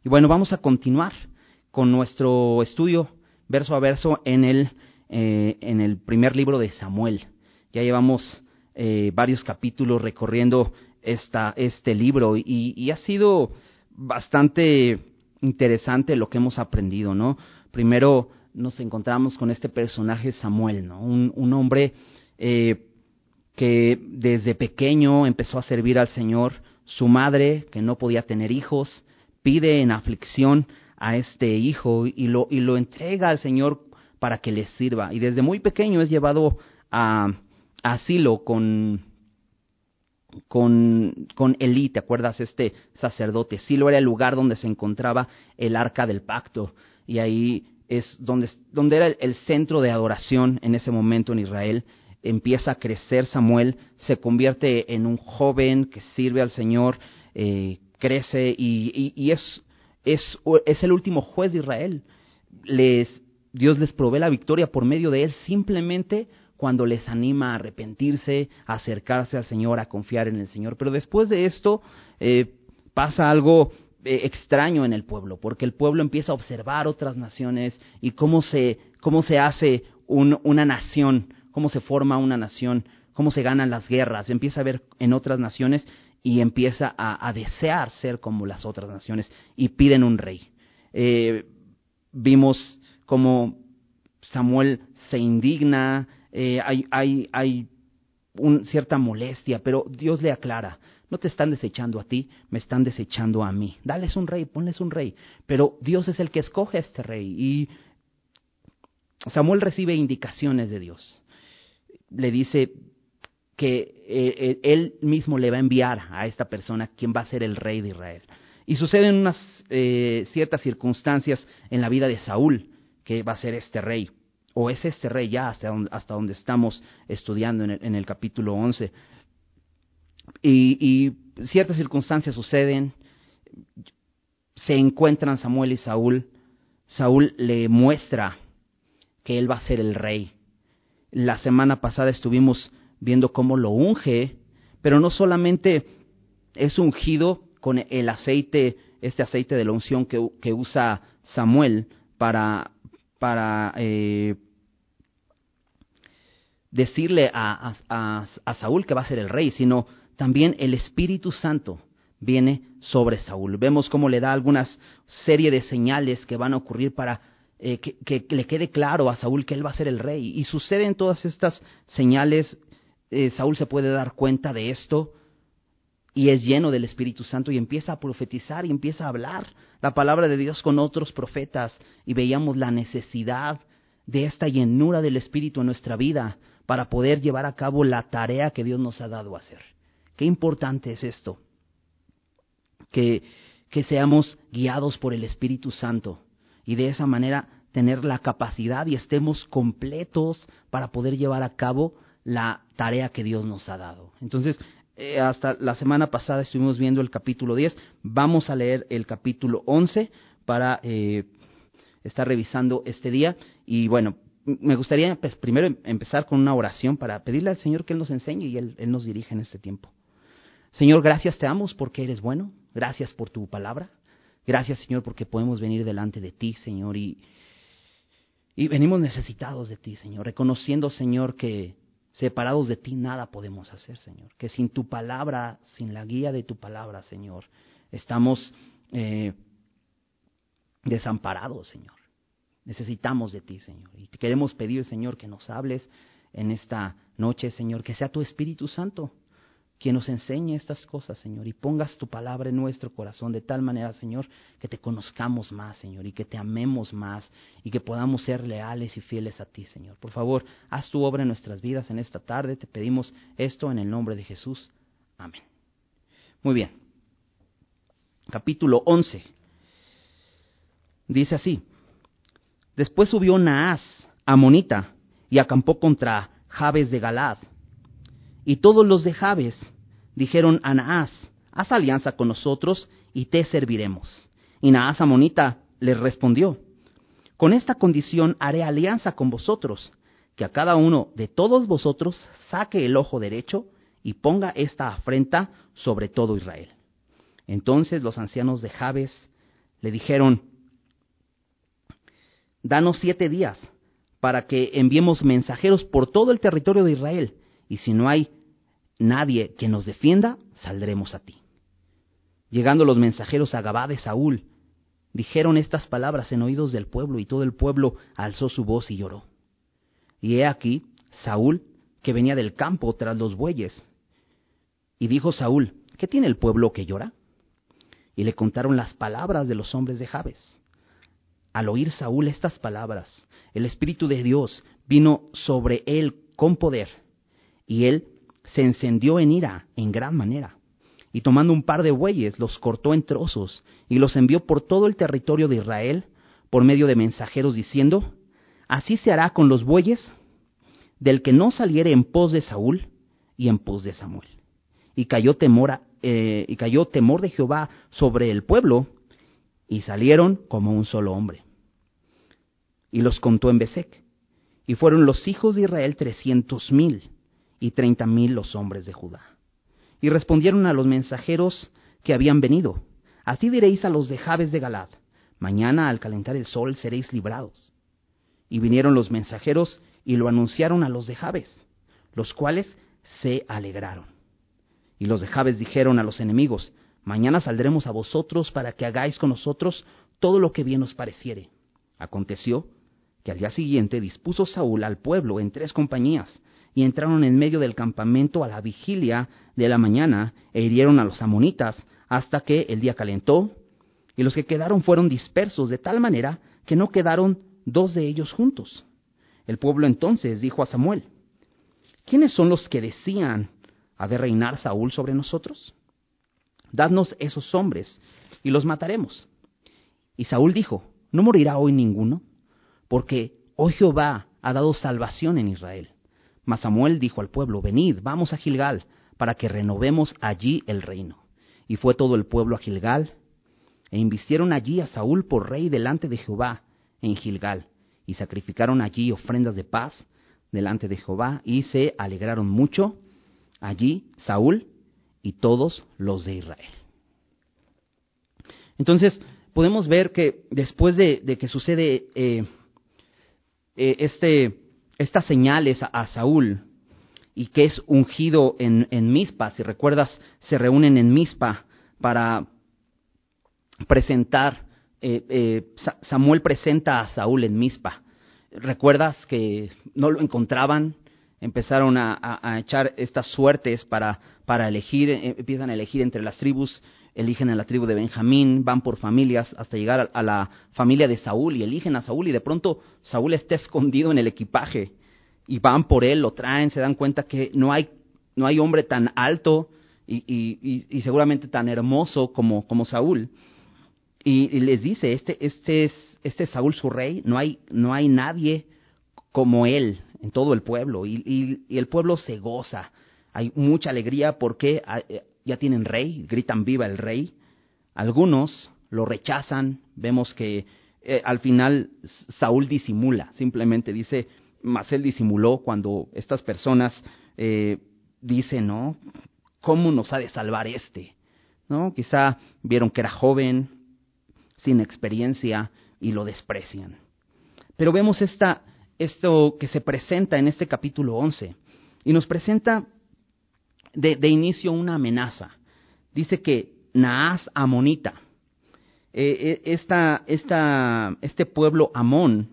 Y bueno, vamos a continuar con nuestro estudio verso a verso en el primer libro de Samuel. Ya llevamos varios capítulos recorriendo este libro y ha sido bastante interesante lo que hemos aprendido, ¿no? Primero nos encontramos con este personaje Samuel, ¿no? Un hombre que desde pequeño empezó a servir al Señor. Su madre, que no podía tener hijos, pide en aflicción a este hijo y lo entrega al Señor para que le sirva. Y desde muy pequeño es llevado a Silo con Elí, ¿te acuerdas? Este sacerdote. Silo era el lugar donde se encontraba el arca del pacto, y ahí es donde era el centro de adoración en ese momento en Israel. Empieza a crecer Samuel, se convierte en un joven que sirve al Señor, crece y es el último juez de Israel. Dios les provee la victoria por medio de él, simplemente cuando les anima a arrepentirse, a acercarse al Señor, a confiar en el Señor. Pero después de esto pasa algo extraño en el pueblo, porque el pueblo empieza a observar otras naciones y cómo se hace una nación, cómo se forma una nación, cómo se ganan las guerras. Empieza a ver en otras naciones y empieza a desear ser como las otras naciones y piden un rey. Vimos cómo Samuel se indigna, hay cierta molestia, pero Dios le aclara: no te están desechando a ti, me están desechando a mí. Dales un rey, ponles un rey. Pero Dios es el que escoge a este rey. Y Samuel recibe indicaciones de Dios. Le dice que él mismo le va a enviar a esta persona quien va a ser el rey de Israel. Y suceden unas ciertas circunstancias en la vida de Saúl, que va a ser este rey, o es este rey ya hasta donde estamos estudiando en el capítulo 11. Y ciertas circunstancias suceden, se encuentran Samuel y Saúl. Saúl le muestra que él va a ser el rey. La semana pasada estuvimos viendo cómo lo unge, pero no solamente es ungido con el aceite, este aceite de la unción que usa Samuel para decirle a Saúl que va a ser el rey, sino también el Espíritu Santo viene sobre Saúl. Vemos cómo le da algunas serie de señales que van a ocurrir para que le quede claro a Saúl que él va a ser el rey. Y suceden todas estas señales. Saúl se puede dar cuenta de esto y es lleno del Espíritu Santo y empieza a profetizar y empieza a hablar la palabra de Dios con otros profetas, y veíamos la necesidad de esta llenura del Espíritu en nuestra vida para poder llevar a cabo la tarea que Dios nos ha dado a hacer. Qué importante es esto, que seamos guiados por el Espíritu Santo y de esa manera tener la capacidad y estemos completos para poder llevar a cabo la tarea que Dios nos ha dado. Entonces, hasta la semana pasada estuvimos viendo el capítulo 10, vamos a leer el capítulo 11 para estar revisando este día. Y bueno, me gustaría primero empezar con una oración para pedirle al Señor que Él nos enseñe y Él nos dirige en este tiempo. Señor, gracias te damos porque eres bueno, gracias por tu palabra, gracias Señor porque podemos venir delante de ti, Señor, y venimos necesitados de ti, Señor, reconociendo, Señor, que separados de ti nada podemos hacer, Señor, que sin tu palabra, sin la guía de tu palabra, Señor, estamos desamparados, Señor. Necesitamos de ti, Señor, y te queremos pedir, Señor, que nos hables en esta noche, Señor, que sea tu Espíritu Santo quien nos enseñe estas cosas, Señor, y pongas tu palabra en nuestro corazón de tal manera, Señor, que te conozcamos más, Señor, y que te amemos más, y que podamos ser leales y fieles a ti, Señor. Por favor, haz tu obra en nuestras vidas en esta tarde. Te pedimos esto en el nombre de Jesús. Amén. Muy bien. Capítulo 11. Dice así: Después subió Naas, amonita, y acampó contra Jabes de Galaad. Y todos los de Jabes dijeron a Naas: haz alianza con nosotros y te serviremos. Y Naas amonita les respondió: con esta condición haré alianza con vosotros, que a cada uno de todos vosotros saque el ojo derecho y ponga esta afrenta sobre todo Israel. Entonces los ancianos de Jabes le dijeron: danos 7 días para que enviemos mensajeros por todo el territorio de Israel, y si no hay nadie que nos defienda, saldremos a ti. Llegando los mensajeros a Gabá de Saúl, dijeron estas palabras en oídos del pueblo, y todo el pueblo alzó su voz y lloró. Y he aquí Saúl, que venía del campo tras los bueyes. Y dijo Saúl: ¿qué tiene el pueblo que llora? Y le contaron las palabras de los hombres de Jabes. Al oír Saúl estas palabras, el Espíritu de Dios vino sobre él con poder, y él se encendió en ira en gran manera. Y tomando un par de bueyes, los cortó en trozos y los envió por todo el territorio de Israel por medio de mensajeros, diciendo: así se hará con los bueyes del que no saliere en pos de Saúl y en pos de Samuel. Y cayó temor de Jehová sobre el pueblo, y salieron como un solo hombre. Y los contó en Besec, y fueron los hijos de Israel 300,000, y 30,000 los hombres de Judá. Y respondieron a los mensajeros que habían venido: así diréis a los de Jabes de Galad: mañana al calentar el sol seréis librados. Y vinieron los mensajeros y lo anunciaron a los de Jabes, los cuales se alegraron. Y los de Jabes dijeron a los enemigos: mañana saldremos a vosotros para que hagáis con nosotros todo lo que bien os pareciere. Aconteció que al día siguiente dispuso Saúl al pueblo en 3 compañías, y entraron en medio del campamento a la vigilia de la mañana, e hirieron a los amonitas hasta que el día calentó, y los que quedaron fueron dispersos de tal manera que no quedaron 2 de ellos juntos. El pueblo entonces dijo a Samuel: ¿quiénes son los que decían: ¿ha de reinar Saúl sobre nosotros? Dadnos esos hombres, y los mataremos. Y Saúl dijo: no morirá hoy ninguno, porque hoy Jehová ha dado salvación en Israel. Mas Samuel dijo al pueblo: venid, vamos a Gilgal, para que renovemos allí el reino. Y fue todo el pueblo a Gilgal, e invistieron allí a Saúl por rey delante de Jehová en Gilgal, y sacrificaron allí ofrendas de paz delante de Jehová, y se alegraron mucho allí Saúl y todos los de Israel. Entonces, podemos ver que después de que sucede estas señales a Saúl, y que es ungido en Mizpa, si recuerdas, se reúnen en Mizpa para presentar, Samuel presenta a Saúl en Mizpa. ¿Recuerdas que no lo encontraban? Empezaron a echar estas suertes para elegir, empiezan a elegir entre las tribus, eligen a la tribu de Benjamín, van por familias hasta llegar a la familia de Saúl y eligen a Saúl, y de pronto Saúl está escondido en el equipaje y van por él, lo traen, se dan cuenta que no hay hombre tan alto y seguramente tan hermoso como Saúl. Y les dice: este es Saúl su rey, no hay nadie como él en todo el pueblo, y el pueblo se goza, hay mucha alegría porque ya tienen rey, gritan viva el rey. Algunos lo rechazan, vemos que al final Saúl disimula, simplemente dice: mas él disimuló cuando estas personas dicen: no, ¿cómo nos ha de salvar este? ¿No? Quizá vieron que era joven, sin experiencia, y lo desprecian. Pero vemos esto que se presenta en este capítulo 11, y nos presenta de inicio una amenaza. Dice que Naas amonita, este pueblo Amón,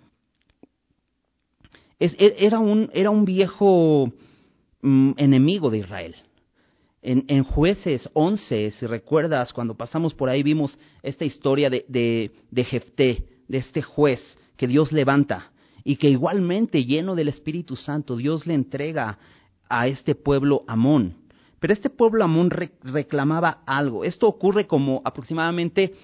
era un viejo enemigo de Israel. En Jueces 11, si recuerdas, cuando pasamos por ahí vimos esta historia de Jefté, de este juez que Dios levanta, y que igualmente, lleno del Espíritu Santo, Dios le entrega a este pueblo Amón. Pero este pueblo Amón reclamaba algo. Esto ocurre como aproximadamente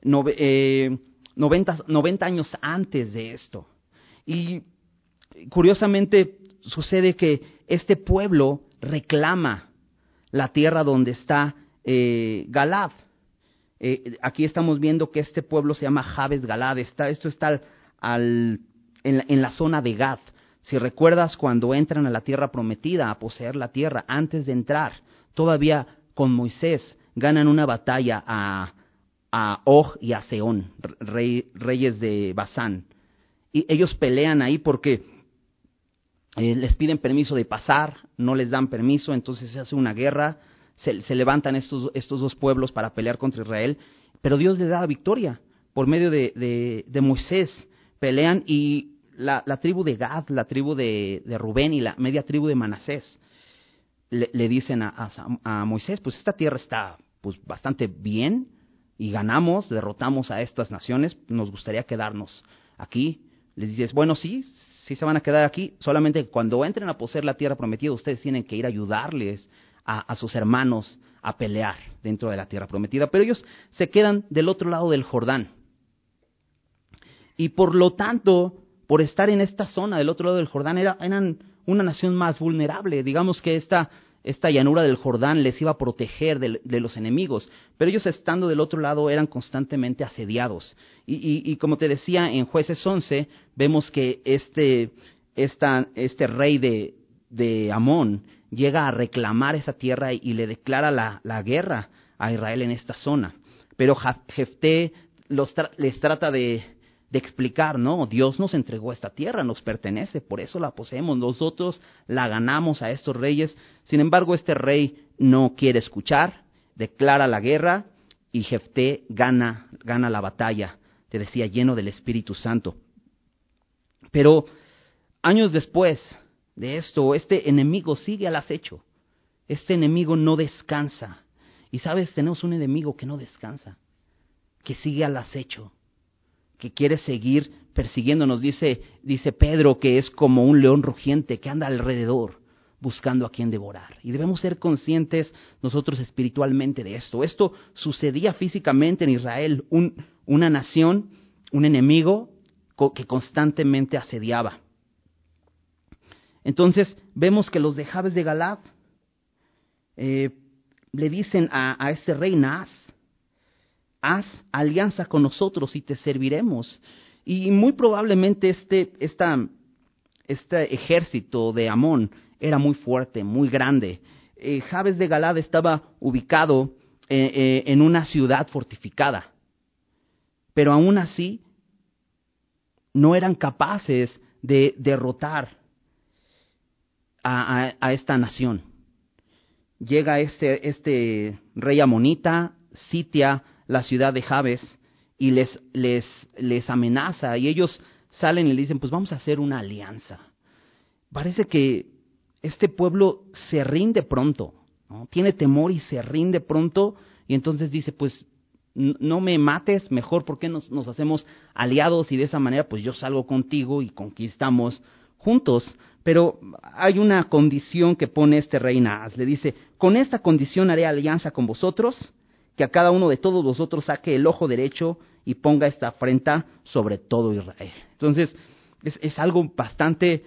90 años antes de esto. Y curiosamente sucede que este pueblo reclama la tierra donde está Galad. Aquí estamos viendo que este pueblo se llama Jabes Galad. Esto está en la zona de Gad. Si recuerdas, cuando entran a la tierra prometida, a poseer la tierra, antes de entrar, todavía con Moisés, ganan una batalla a a Og y a Sehón, reyes de Basán. Y ellos pelean ahí porque les piden permiso de pasar, no les dan permiso, entonces se hace una guerra, se levantan estos dos pueblos para pelear contra Israel, pero Dios les da la victoria por medio de Moisés. Pelean y la tribu de Gad, la tribu de Rubén y la media tribu de Manasés le dicen a Moisés, pues esta tierra está pues bastante bien y ganamos, derrotamos a estas naciones, nos gustaría quedarnos aquí. Les dices, bueno, sí se van a quedar aquí, solamente cuando entren a poseer la tierra prometida, ustedes tienen que ir a ayudarles a sus hermanos a pelear dentro de la tierra prometida, pero ellos se quedan del otro lado del Jordán. Y por lo tanto, por estar en esta zona del otro lado del Jordán, eran una nación más vulnerable. Digamos que esta llanura del Jordán les iba a proteger de los enemigos, pero ellos estando del otro lado eran constantemente asediados. Y como te decía, en Jueces 11 vemos que este rey de Amón llega a reclamar esa tierra y le declara la guerra a Israel en esta zona. Pero Jefté les trata de explicar, no, Dios nos entregó esta tierra, nos pertenece, por eso la poseemos, nosotros la ganamos a estos reyes. Sin embargo, este rey no quiere escuchar, declara la guerra y Jefté gana la batalla, te decía, lleno del Espíritu Santo. Pero años después de esto, este enemigo sigue al acecho, este enemigo no descansa. Y sabes, tenemos un enemigo que no descansa, que sigue al acecho, que quiere seguir persiguiéndonos. Dice Pedro que es como un león rugiente que anda alrededor buscando a quien devorar. Y debemos ser conscientes nosotros espiritualmente de esto. Esto sucedía físicamente en Israel, una nación, un enemigo que constantemente asediaba. Entonces vemos que los de Jabes de Galaad le dicen a este rey Naas, haz alianza con nosotros y te serviremos. Y muy probablemente este ejército de Amón era muy fuerte, muy grande. Jabes de Galaad estaba ubicado en una ciudad fortificada, pero aún así no eran capaces de derrotar a esta nación. Llega este rey amonita, sitia la ciudad de Jabes y les amenaza, y ellos salen y le dicen, pues vamos a hacer una alianza. Parece que este pueblo se rinde pronto, ¿no? Tiene temor y se rinde pronto, y entonces dice, pues no me mates, mejor porque nos hacemos aliados y de esa manera pues yo salgo contigo y conquistamos juntos. Pero hay una condición que pone este rey Naas, le dice, con esta condición haré alianza con vosotros, que a cada uno de todos vosotros saque el ojo derecho y ponga esta afrenta sobre todo Israel. Entonces, es algo bastante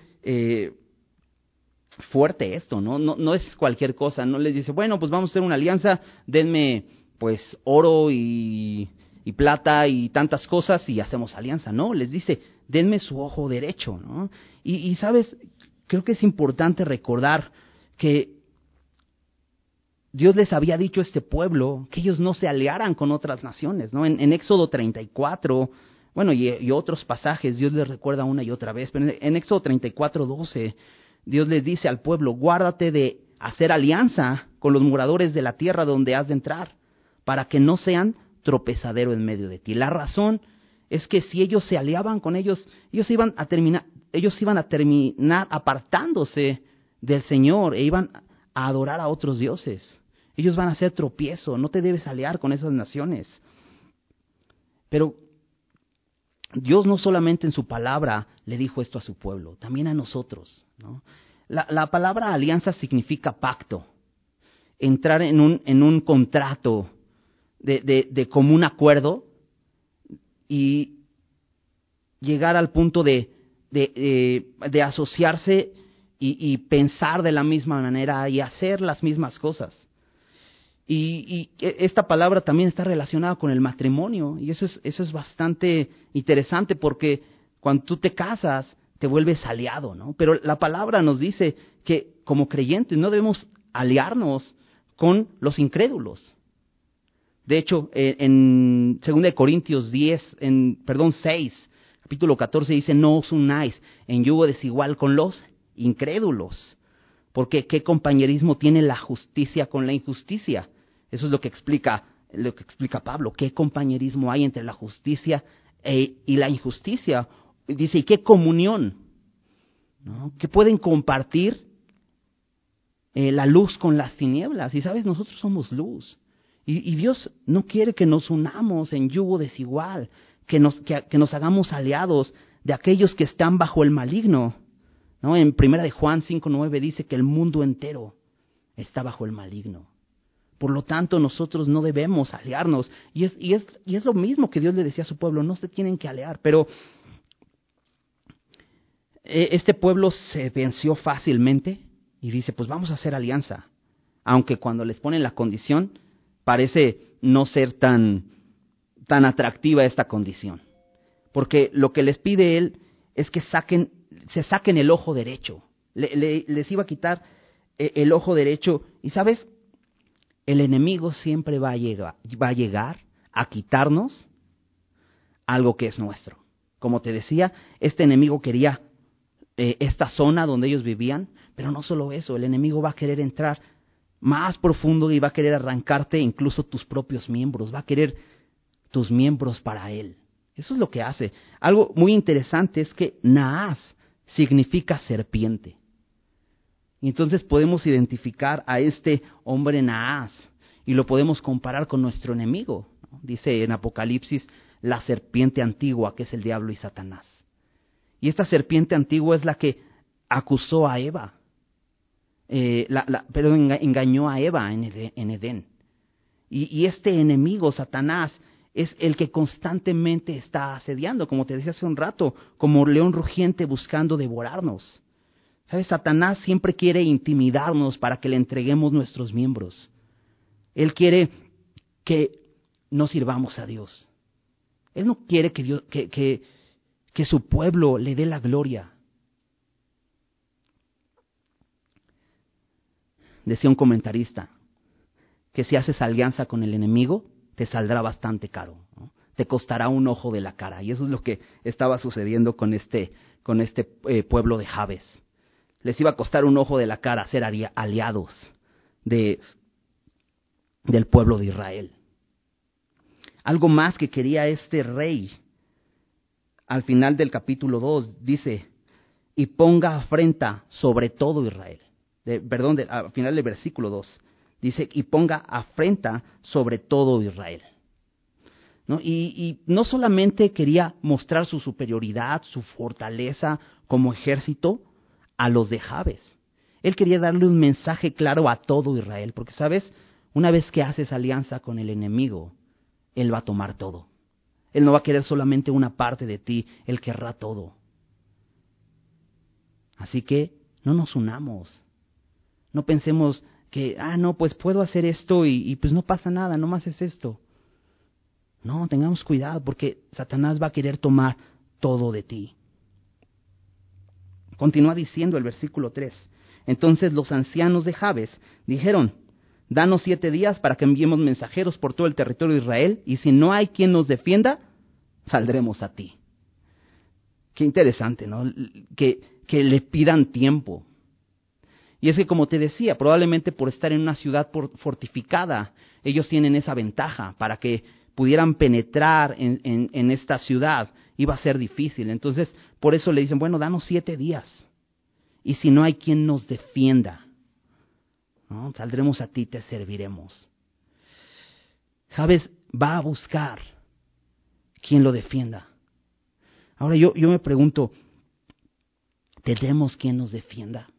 fuerte esto, ¿no? No es cualquier cosa, no les dice, bueno, pues vamos a hacer una alianza, denme pues oro y plata y tantas cosas y hacemos alianza. No, les dice, denme su ojo derecho, ¿no? Y sabes, creo que es importante recordar que Dios les había dicho a este pueblo que ellos no se aliaran con otras naciones, ¿no? En Éxodo 34, bueno, y otros pasajes, Dios les recuerda una y otra vez, pero en Éxodo 34:12, Dios les dice al pueblo, guárdate de hacer alianza con los moradores de la tierra donde has de entrar, para que no sean tropezadero en medio de ti. La razón es que si ellos se aliaban con ellos, ellos iban a terminar apartándose del Señor e iban a adorar a otros dioses. Ellos van a ser tropiezo, no te debes aliar con esas naciones. Pero Dios no solamente en su palabra le dijo esto a su pueblo, también a nosotros, ¿no? La palabra alianza significa pacto, entrar en un contrato de común acuerdo y llegar al punto de asociarse y pensar de la misma manera y hacer las mismas cosas. Y esta palabra también está relacionada con el matrimonio, y eso es bastante interesante porque cuando tú te casas te vuelves aliado, ¿no? Pero la palabra nos dice que como creyentes no debemos aliarnos con los incrédulos. De hecho, en 2 Corintios 6, capítulo 14 dice, no os unáis en yugo desigual con los incrédulos. Porque ¿qué compañerismo tiene la justicia con la injusticia? Eso es lo que explica Pablo. ¿Qué compañerismo hay entre la justicia y la injusticia? Dice, ¿y qué comunión? ¿No? ¿Qué pueden compartir la luz con las tinieblas? Y sabes, nosotros somos luz. Y Dios no quiere que nos unamos en yugo desigual, que nos hagamos aliados de aquellos que están bajo el maligno. ¿No? En 1 Juan 5:9 dice que el mundo entero está bajo el maligno. Por lo tanto, nosotros no debemos aliarnos. Y es lo mismo que Dios le decía a su pueblo, no se tienen que aliar. Pero este pueblo se venció fácilmente y dice, pues vamos a hacer alianza. Aunque cuando les ponen la condición, parece no ser tan atractiva esta condición. Porque lo que les pide él es que se saquen el ojo derecho. Les iba a quitar el ojo derecho. Y ¿sabes? El enemigo siempre va a llegar a quitarnos algo que es nuestro. Como te decía, este enemigo quería esta zona donde ellos vivían, pero no solo eso, el enemigo va a querer entrar más profundo y va a querer arrancarte incluso tus propios miembros, va a querer tus miembros para él. Eso es lo que hace. Algo muy interesante es que Naas significa serpiente. Y entonces podemos identificar a este hombre Naas y lo podemos comparar con nuestro enemigo, ¿no? Dice en Apocalipsis, la serpiente antigua, que es el diablo y Satanás. Y esta serpiente antigua es la que acusó a Eva, engañó a Eva en Edén. Y este enemigo, Satanás, es el que constantemente está asediando, como te decía hace un rato, como león rugiente buscando devorarnos. ¿Sabes? Satanás siempre quiere intimidarnos para que le entreguemos nuestros miembros. Él quiere que no sirvamos a Dios. Él no quiere que su pueblo le dé la gloria. Decía un comentarista que si haces alianza con el enemigo, te saldrá bastante caro, ¿no? Te costará un ojo de la cara. Y eso es lo que estaba sucediendo con este pueblo de Jabes. Les iba a costar un ojo de la cara ser aliados del pueblo de Israel. Algo más que quería este rey, al final del capítulo 2, dice, y ponga afrenta sobre todo Israel. Al final del versículo 2, dice, y ponga afrenta sobre todo Israel. ¿No? Y no solamente quería mostrar su superioridad, su fortaleza como ejército a los de Jabes. Él quería darle un mensaje claro a todo Israel, porque, ¿sabes? Una vez que haces alianza con el enemigo, él va a tomar todo. Él no va a querer solamente una parte de ti, él querrá todo. Así que no nos unamos. No pensemos que, no, pues puedo hacer esto y pues no pasa nada, nomás es esto. No, tengamos cuidado porque Satanás va a querer tomar todo de ti. Continúa diciendo el versículo 3. Entonces los ancianos de Jabes dijeron, danos 7 días para que enviemos mensajeros por todo el territorio de Israel, y si no hay quien nos defienda, saldremos a ti. Qué interesante, ¿no? Que le pidan tiempo. Y es que, como te decía, probablemente por estar en una ciudad fortificada, ellos tienen esa ventaja para que pudieran penetrar en esta ciudad. Iba a ser difícil. Entonces, por eso le dicen, bueno, danos 7 días. Y si no hay quien nos defienda, ¿no? Saldremos a ti y te serviremos. Jabes va a buscar quien lo defienda. Ahora yo me pregunto, ¿tendremos quien nos defienda?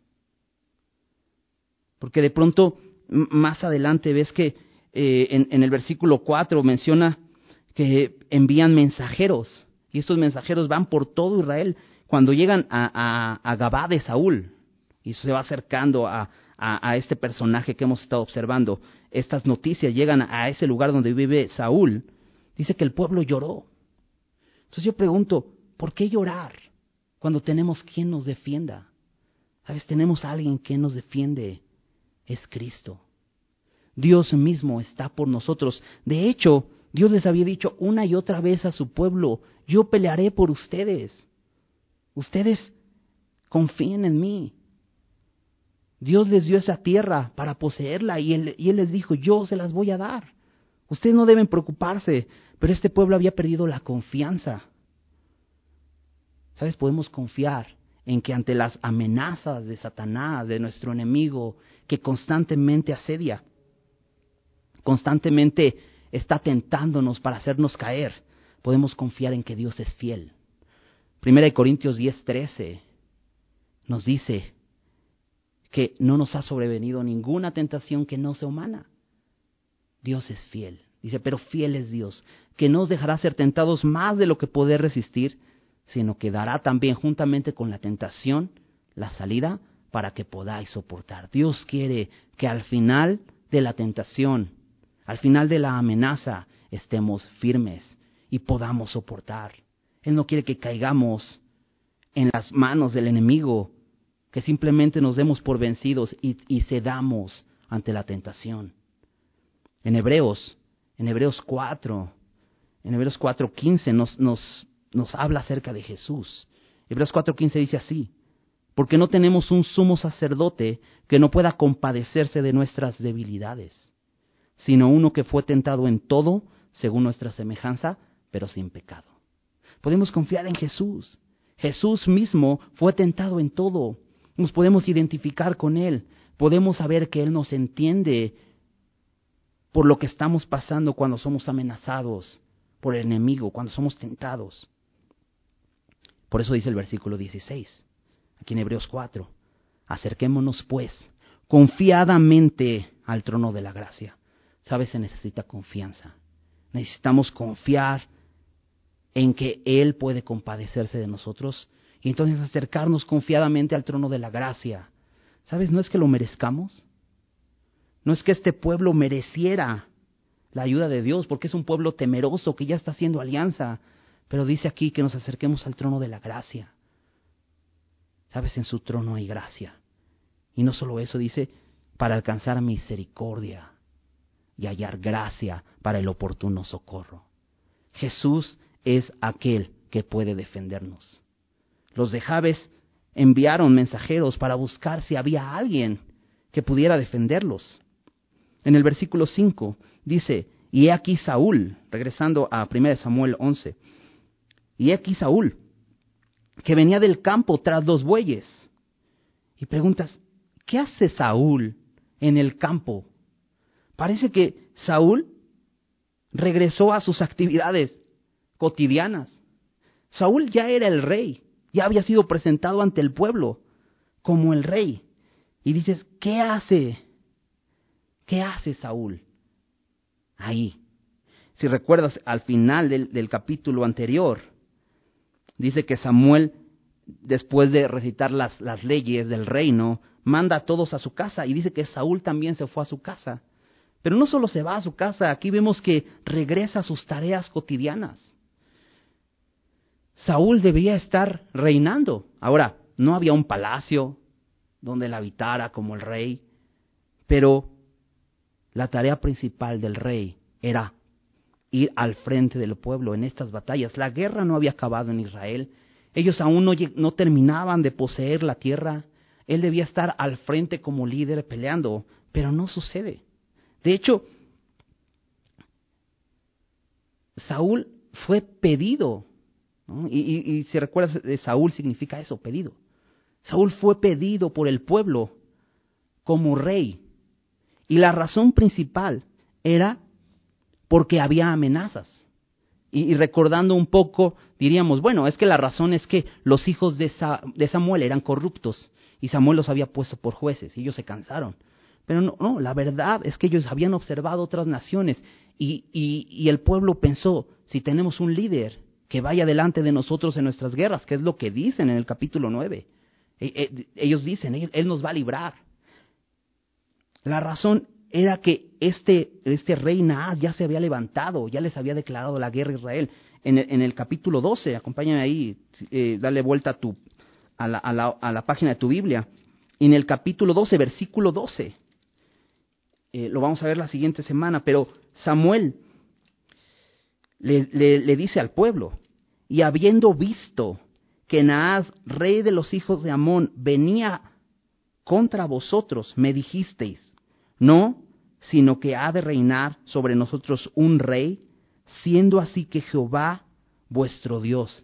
Porque de pronto, más adelante ves que en el versículo 4 menciona que envían mensajeros. Y estos mensajeros van por todo Israel. Cuando llegan a Gabá de Saúl, y se va acercando a este personaje que hemos estado observando, estas noticias llegan a ese lugar donde vive Saúl, dice que el pueblo lloró. Entonces yo pregunto, ¿por qué llorar cuando tenemos quien nos defienda? ¿Sabes? Tenemos a alguien que nos defiende, es Cristo. Dios mismo está por nosotros. De hecho, Dios les había dicho una y otra vez a su pueblo, yo pelearé por ustedes. Ustedes confíen en mí. Dios les dio esa tierra para poseerla y él les dijo, yo se las voy a dar. Ustedes no deben preocuparse, pero este pueblo había perdido la confianza. ¿Sabes? Podemos confiar en que ante las amenazas de Satanás, de nuestro enemigo, que constantemente asedia, constantemente está tentándonos para hacernos caer, podemos confiar en que Dios es fiel. 1 Corintios 10:13 nos dice que no nos ha sobrevenido ninguna tentación que no sea humana. Dios es fiel. Dice, pero fiel es Dios, que no os dejará ser tentados más de lo que poder resistir, sino que dará también juntamente con la tentación la salida para que podáis soportar. Dios quiere que al final de la tentación, al final de la amenaza, estemos firmes y podamos soportar. Él no quiere que caigamos en las manos del enemigo, que simplemente nos demos por vencidos y cedamos ante la tentación. En Hebreos 4:15 nos habla acerca de Jesús. Hebreos 4:15 dice así, porque no tenemos un sumo sacerdote que no pueda compadecerse de nuestras debilidades, sino uno que fue tentado en todo, según nuestra semejanza, pero sin pecado. Podemos confiar en Jesús. Jesús mismo fue tentado en todo. Nos podemos identificar con Él. Podemos saber que Él nos entiende por lo que estamos pasando cuando somos amenazados por el enemigo, cuando somos tentados. Por eso dice el versículo 16, aquí en Hebreos 4, acerquémonos pues confiadamente al trono de la gracia. ¿Sabes? Se necesita confianza. Necesitamos confiar en que Él puede compadecerse de nosotros y entonces acercarnos confiadamente al trono de la gracia. ¿Sabes? No es que lo merezcamos. No es que este pueblo mereciera la ayuda de Dios, porque es un pueblo temeroso que ya está haciendo alianza. Pero dice aquí que nos acerquemos al trono de la gracia. ¿Sabes? En su trono hay gracia. Y no solo eso, dice, para alcanzar misericordia y hallar gracia para el oportuno socorro. Jesús es aquel que puede defendernos. Los de Jabes enviaron mensajeros para buscar si había alguien que pudiera defenderlos. En el versículo 5 dice, y he aquí Saúl, regresando a 1 Samuel 11, y he aquí Saúl, que venía del campo tras los bueyes. Y preguntas, ¿qué hace Saúl en el campo? Parece que Saúl regresó a sus actividades cotidianas. Saúl ya era el rey, ya había sido presentado ante el pueblo como el rey. Y dices, ¿qué hace? ¿Qué hace Saúl ahí? Si recuerdas al final del capítulo anterior, dice que Samuel, después de recitar las leyes del reino, manda a todos a su casa y dice que Saúl también se fue a su casa. Pero no solo se va a su casa, aquí vemos que regresa a sus tareas cotidianas. Saúl debía estar reinando. Ahora, no había un palacio donde él habitara como el rey, pero la tarea principal del rey era ir al frente del pueblo en estas batallas. La guerra no había acabado en Israel. Ellos aún no terminaban de poseer la tierra. Él debía estar al frente como líder peleando, pero no sucede. De hecho, Saúl fue pedido, ¿no? Y si recuerdas, Saúl significa eso, pedido. Saúl fue pedido por el pueblo como rey. Y la razón principal era porque había amenazas. Y recordando un poco, diríamos, bueno, es que la razón es que los hijos de Samuel eran corruptos y Samuel los había puesto por jueces y ellos se cansaron. Pero no, la verdad es que ellos habían observado otras naciones y el pueblo pensó, si tenemos un líder que vaya delante de nosotros en nuestras guerras, que es lo que dicen en el capítulo 9, ellos dicen, él nos va a librar. La razón era que este rey Naas ya se había levantado, ya les había declarado la guerra a Israel. En el capítulo 12, acompáñame ahí, dale vuelta a la página de tu Biblia. En el capítulo 12, versículo 12, lo vamos a ver la siguiente semana, pero Samuel le dice al pueblo, y habiendo visto que Naas, rey de los hijos de Amón, venía contra vosotros, me dijisteis, no, sino que ha de reinar sobre nosotros un rey, siendo así que Jehová, vuestro Dios,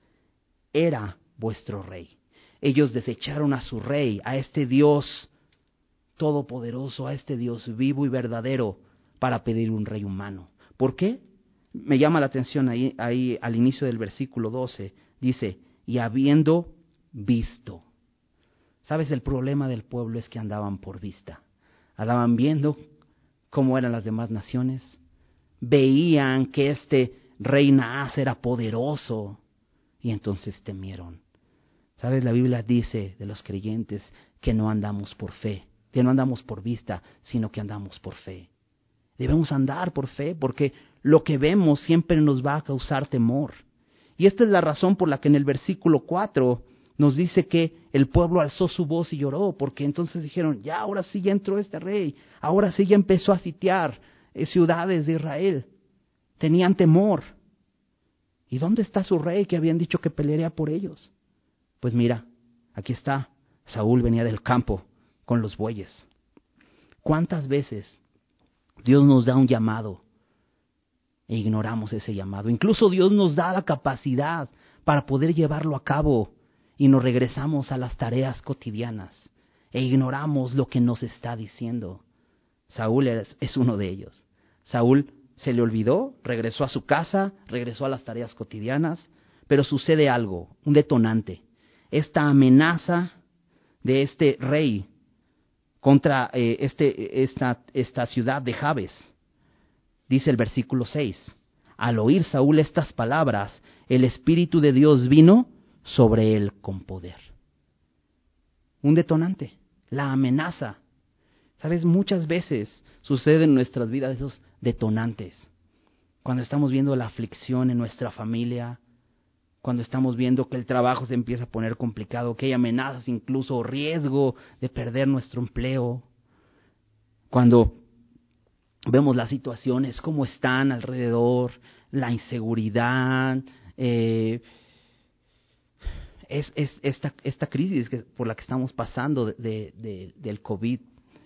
era vuestro rey. Ellos desecharon a su rey, a este Dios todopoderoso, a este Dios vivo y verdadero, para pedir un rey humano. ¿Por qué? Me llama la atención ahí al inicio del versículo 12, dice, y habiendo visto. ¿Sabes? El problema del pueblo es que andaban por vista. Andaban viendo cómo eran las demás naciones. Veían que este rey Naas era poderoso y entonces temieron. ¿Sabes? La Biblia dice de los creyentes que no andamos por fe, que no andamos por vista, sino que andamos por fe. Debemos andar por fe porque lo que vemos siempre nos va a causar temor. Y esta es la razón por la que en el versículo 4 nos dice que el pueblo alzó su voz y lloró, porque entonces dijeron, ya ahora sí ya entró este rey, ahora sí ya empezó a sitiar ciudades de Israel. Tenían temor. ¿Y dónde está su rey que habían dicho que pelearía por ellos? Pues mira, aquí está, Saúl venía del campo con los bueyes. ¿Cuántas veces Dios nos da un llamado e ignoramos ese llamado? Incluso Dios nos da la capacidad para poder llevarlo a cabo y nos regresamos a las tareas cotidianas e ignoramos lo que nos está diciendo. Saúl es uno de ellos. Saúl se le olvidó, regresó a su casa, regresó a las tareas cotidianas, pero sucede algo, un detonante. Esta amenaza de este rey contra esta ciudad de Jabes. Dice el versículo 6, al oír Saúl estas palabras, el Espíritu de Dios vino sobre él con poder. Un detonante, la amenaza. ¿Sabes? Muchas veces suceden en nuestras vidas esos detonantes. Cuando estamos viendo la aflicción en nuestra familia, cuando estamos viendo que el trabajo se empieza a poner complicado, que hay amenazas, incluso riesgo de perder nuestro empleo. Cuando vemos las situaciones, cómo están alrededor, la inseguridad, esta crisis por la que estamos pasando del COVID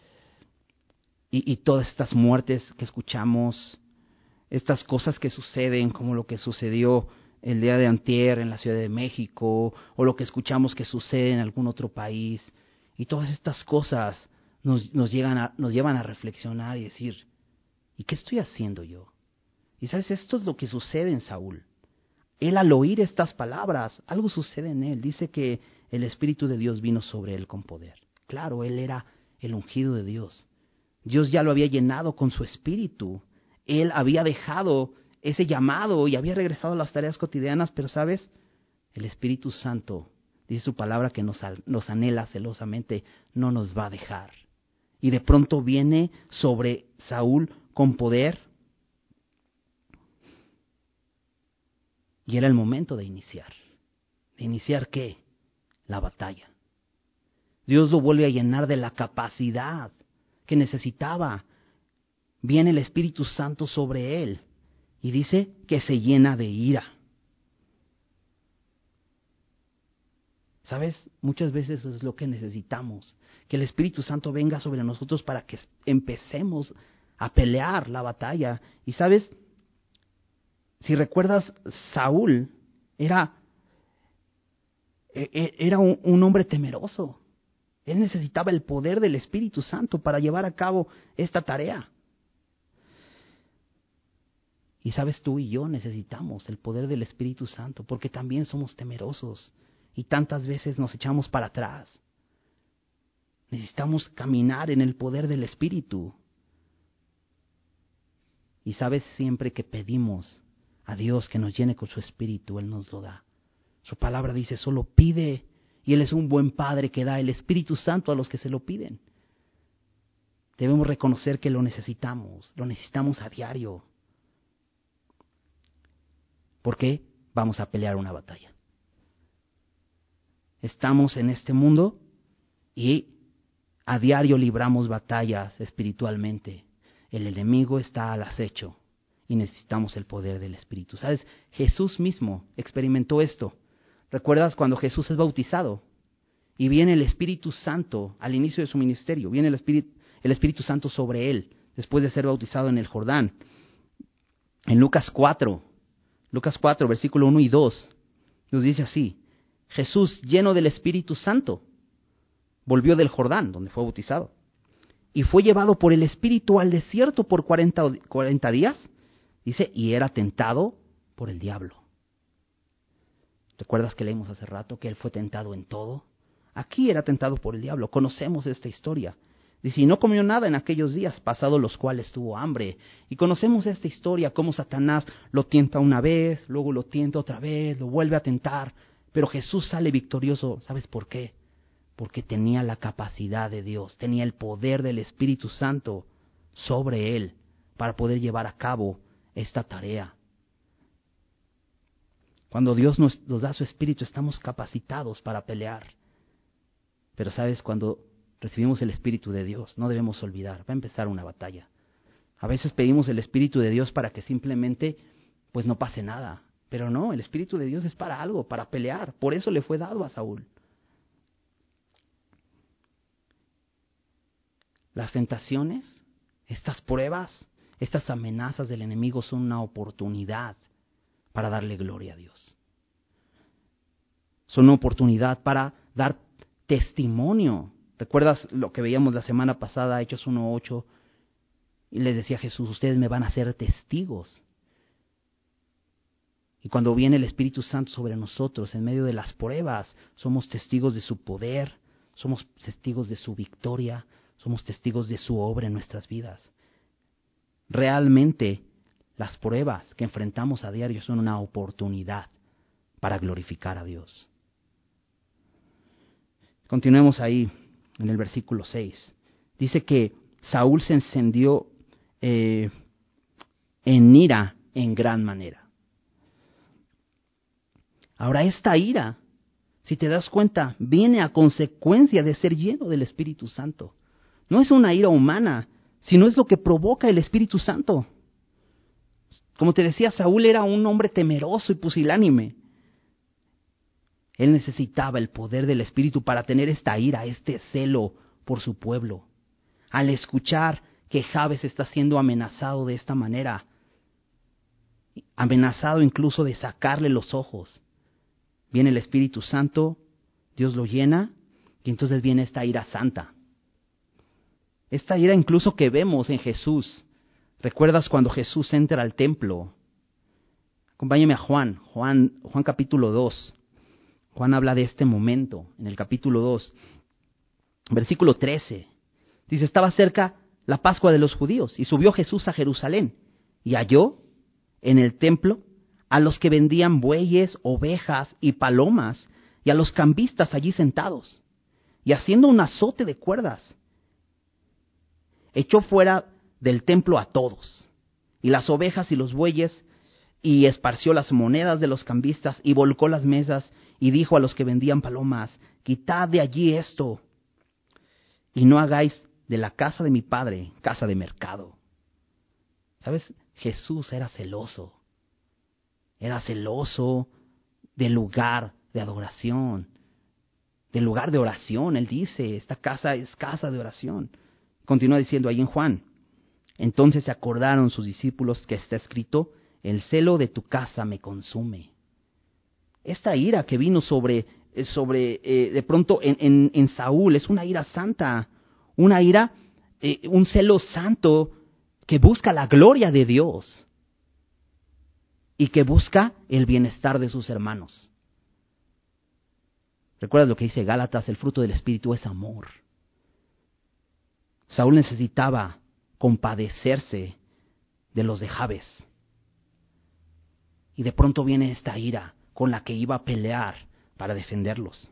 y todas estas muertes que escuchamos, estas cosas que suceden, como lo que sucedió el día de antier en la Ciudad de México, o lo que escuchamos que sucede en algún otro país, y todas estas cosas nos llevan a reflexionar y decir, ¿y qué estoy haciendo yo? Y sabes, esto es lo que sucede en Saúl. Él al oír estas palabras, algo sucede en él. Dice que el Espíritu de Dios vino sobre él con poder. Claro, él era el ungido de Dios. Dios ya lo había llenado con su Espíritu. Él había dejado ese llamado y había regresado a las tareas cotidianas, pero ¿sabes? El Espíritu Santo, dice su palabra que nos anhela celosamente, no nos va a dejar. Y de pronto viene sobre Saúl con poder. Y era el momento de iniciar. ¿De iniciar qué? La batalla. Dios lo vuelve a llenar de la capacidad que necesitaba. Viene el Espíritu Santo sobre él y dice que se llena de ira. ¿Sabes? Muchas veces eso es lo que necesitamos, que el Espíritu Santo venga sobre nosotros para que empecemos a pelear la batalla. Y ¿sabes? Si recuerdas, Saúl era un hombre temeroso. Él necesitaba el poder del Espíritu Santo para llevar a cabo esta tarea. Y sabes, tú y yo necesitamos el poder del Espíritu Santo porque también somos temerosos y tantas veces nos echamos para atrás. Necesitamos caminar en el poder del Espíritu. Y sabes, siempre que pedimos a Dios que nos llene con su Espíritu, Él nos lo da. Su palabra dice, solo pide, y Él es un buen Padre que da el Espíritu Santo a los que se lo piden. Debemos reconocer que lo necesitamos a diario. ¿Por qué? Vamos a pelear una batalla. Estamos en este mundo y A diario libramos batallas espiritualmente. El enemigo está al acecho y necesitamos el poder del Espíritu. ¿Sabes? Jesús mismo experimentó esto. ¿Recuerdas cuando Jesús es bautizado? Y viene el Espíritu Santo al inicio de su ministerio. Viene el Espíritu Santo sobre él después de ser bautizado en el Jordán. En Lucas 4, versículo 1 y 2, nos dice así: Jesús, lleno del Espíritu Santo, volvió del Jordán, donde fue bautizado, y fue llevado por el Espíritu al desierto por 40 días, dice, y era tentado por el diablo. ¿Recuerdas que leímos hace rato que él fue tentado en todo? Aquí era tentado por el diablo, conocemos esta historia. Dice, y no comió nada en aquellos días, pasados los cuales tuvo hambre. Y conocemos esta historia, cómo Satanás lo tienta una vez, luego lo tienta otra vez, lo vuelve a tentar, pero Jesús sale victorioso. ¿Sabes por qué? Porque tenía la capacidad de Dios, tenía el poder del Espíritu Santo sobre él para poder llevar a cabo esta tarea. Cuando Dios nos da su Espíritu, estamos capacitados para pelear. Pero ¿sabes? Cuando recibimos el Espíritu de Dios, no debemos olvidar, va a empezar una batalla. A veces pedimos el Espíritu de Dios para que simplemente pues no pase nada. Pero no, el Espíritu de Dios es para algo, para pelear. Por eso le fue dado a Saúl. Las tentaciones, estas pruebas, estas amenazas del enemigo son una oportunidad para darle gloria a Dios. Son una oportunidad para dar testimonio. ¿Recuerdas lo que veíamos la semana pasada, Hechos 1:8? Y les decía Jesús, ustedes me van a ser testigos. Y cuando viene el Espíritu Santo sobre nosotros, en medio de las pruebas, somos testigos de su poder, somos testigos de su victoria, somos testigos de su obra en nuestras vidas. Realmente, las pruebas que enfrentamos a diario son una oportunidad para glorificar a Dios. Continuemos ahí en el versículo 6. Dice que Saúl se encendió en ira en gran manera. Ahora esta ira, si te das cuenta, viene a consecuencia de ser lleno del Espíritu Santo. No es una ira humana, sino es lo que provoca el Espíritu Santo. Como te decía, Saúl era un hombre temeroso y pusilánime. Él necesitaba el poder del Espíritu para tener esta ira, este celo por su pueblo. Al escuchar que Jabes está siendo amenazado de esta manera, amenazado incluso de sacarle los ojos, viene el Espíritu Santo, Dios lo llena, y entonces viene esta ira santa. Esta ira incluso que vemos en Jesús. ¿Recuerdas cuando Jesús entra al templo? Acompáñame a Juan capítulo 2. Juan habla de este momento en el capítulo 2, versículo 13. Dice, estaba cerca la Pascua de los judíos y subió Jesús a Jerusalén y halló en el templo a los que vendían bueyes, ovejas y palomas y a los cambistas allí sentados. Y haciendo un azote de cuerdas, echó fuera del templo a todos, y las ovejas y los bueyes, y esparció las monedas de los cambistas, y volcó las mesas, y dijo a los que vendían palomas, quitad de allí esto, y no hagáis de la casa de mi padre casa de mercado. ¿Sabes? Jesús era celoso del lugar de adoración, del lugar de oración. Él dice, esta casa es casa de oración. Continúa diciendo ahí en Juan, entonces se acordaron sus discípulos que está escrito, el celo de tu casa me consume. Esta ira que vino sobre de pronto en Saúl es una ira santa, una ira, un celo santo que busca la gloria de Dios y que busca el bienestar de sus hermanos. ¿Recuerdas lo que dice Gálatas? El fruto del Espíritu es amor. Saúl necesitaba compadecerse de los de Jabes. Y de pronto viene esta ira con la que iba a pelear para defenderlos.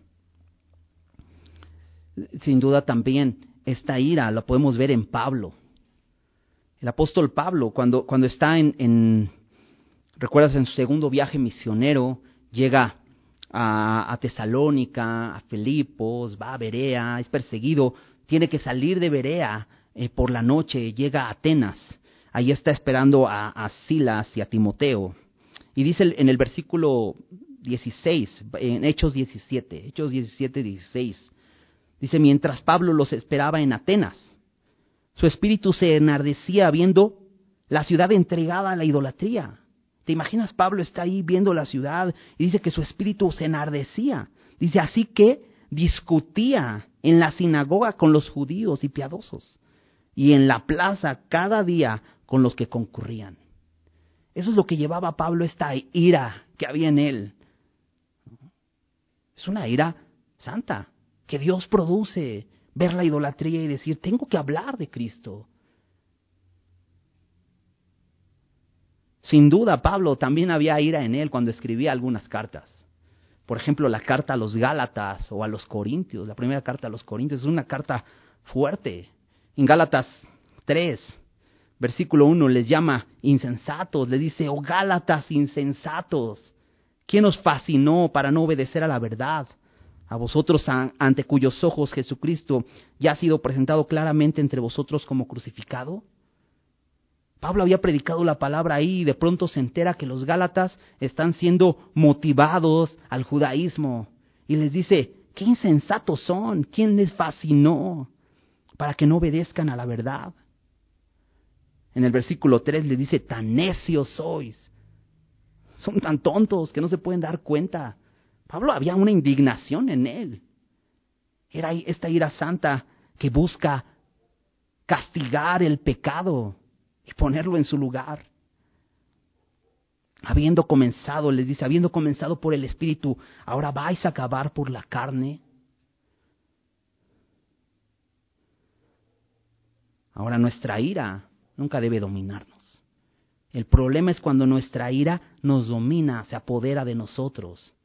Sin duda también esta ira la podemos ver en Pablo. El apóstol Pablo, cuando está recuerdas, en su segundo viaje misionero, llega a Tesalónica, a Filipos, va a Berea, es perseguido. tiene que salir de Berea por la noche, llega a Atenas. Ahí está esperando a Silas y a Timoteo. Y dice en el versículo 16, en Hechos 17, 16, dice, mientras Pablo los esperaba en Atenas, su espíritu se enardecía viendo la ciudad entregada a la idolatría. ¿Te imaginas? Pablo está ahí viendo la ciudad y dice que su espíritu se enardecía. Dice, así que discutía en la sinagoga con los judíos y piadosos, y en la plaza cada día con los que concurrían. Eso es lo que llevaba a Pablo, esta ira que había en él. Es una ira santa, que Dios produce, ver la idolatría y decir, tengo que hablar de Cristo. Sin duda, Pablo también había ira en él cuando escribía algunas cartas. Por ejemplo, la carta a los Gálatas o a los Corintios. La primera carta a los Corintios es una carta fuerte. En Gálatas 3, versículo 1, les llama insensatos. Les dice, oh Gálatas insensatos, ¿quién os fascinó para no obedecer a la verdad? A vosotros ante cuyos ojos Jesucristo ya ha sido presentado claramente entre vosotros como crucificado. Pablo había predicado la palabra ahí y de pronto se entera que los Gálatas están siendo motivados al judaísmo. Y les dice, qué insensatos son, ¿quién les fascinó para que no obedezcan a la verdad? En el versículo 3 les dice, tan necios sois. Son tan tontos que no se pueden dar cuenta. Pablo había una indignación en él. Era esta ira santa que busca castigar el pecado y ponerlo en su lugar. Habiendo comenzado, les dice, habiendo comenzado por el Espíritu, ¿ahora vais a acabar por la carne? Ahora nuestra ira nunca debe dominarnos. El problema es cuando nuestra ira nos domina, se apodera de nosotros.